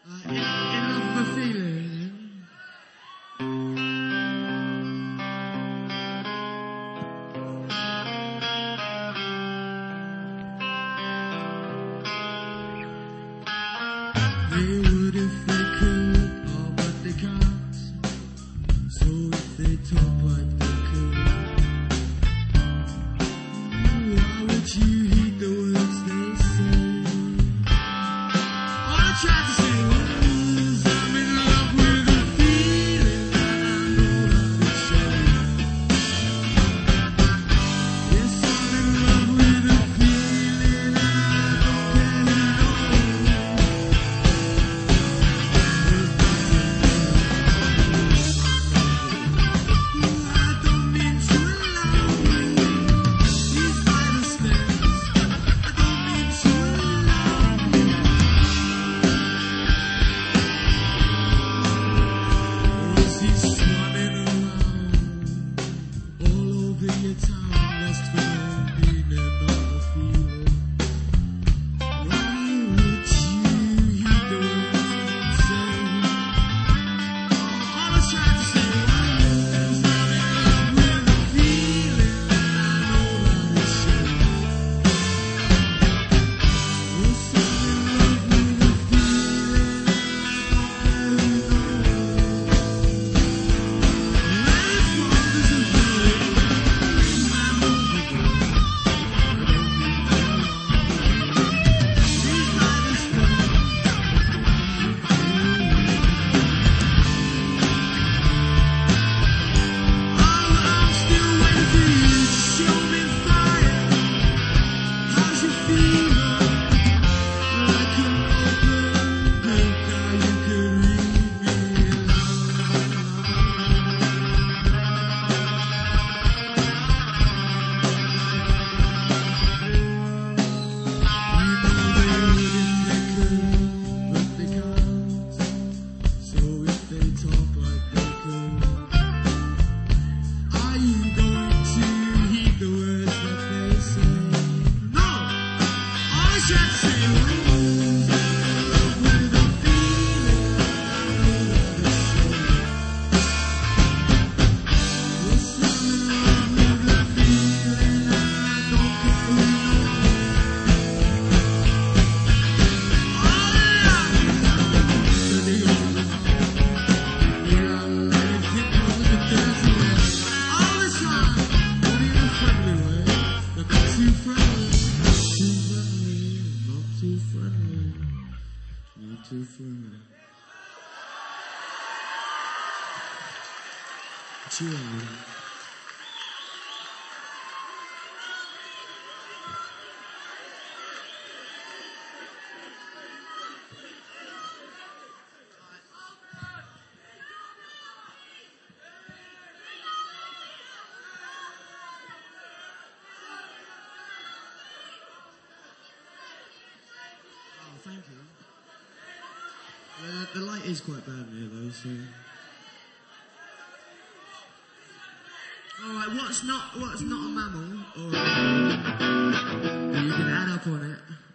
Enough of a feeling. They would if they could, oh, but they can't. So if they talk like they could, why would you heed the words they say? All I tried to say was I'm in love with a feeling that I know how to show. Yes, I'm in love with a feeling and I don't care who knows. I don't mean to alarm you. These vital steps, I don't mean to alarm you. As he's swarming around all over your town, lost for no meaning of a feeling. Why would you heed the words they say? All I tried to say was I'm in love with a feeling that I know how to show. Yes, I'm in love with a feeling and I don't care who knows. Life wanders away in my movie. I don't mean to alarm you. These vital steps. I'm still waiting for you to show me fire. How's your fever? Like an open book, how you could read me aloud. You know they would if they could, but they can't. So if they talk like they could, are you going to heed the words that they say? No! All I tried to say was I'm in love with a feeling that I know how to show. Yes, I'm in love with a feeling and I don't care who knows. All the day on the phone, you're anything but the dirty way. All the time, only in a friendly way, but not too friendly. Not too friendly, not too friendly. Cheers. Oh, thank you. The light is quite bad in here though, so. Alright, what's not a mammal? Alright. You can add up on it.